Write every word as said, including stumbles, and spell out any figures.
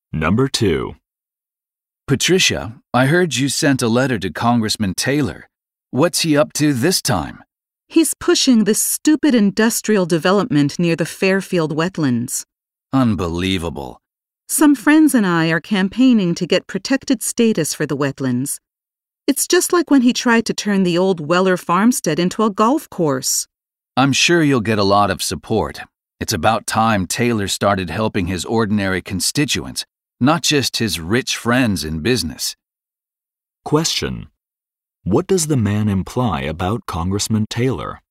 Number two. Patricia, I heard you sent a letter to Congressman Taylor. What's he up to this time? He's pushing this stupid industrial development near the Fairfield wetlands. Unbelievable. Some friends and I are campaigning to get protected status for the wetlands. It's just like when he tried to turn the old Weller farmstead into a golf course. I'm sure you'll get a lot of support. It's about time Taylor started helping his ordinary constituents, not just his rich friends in business. Question. What does the man imply about Congressman Taylor?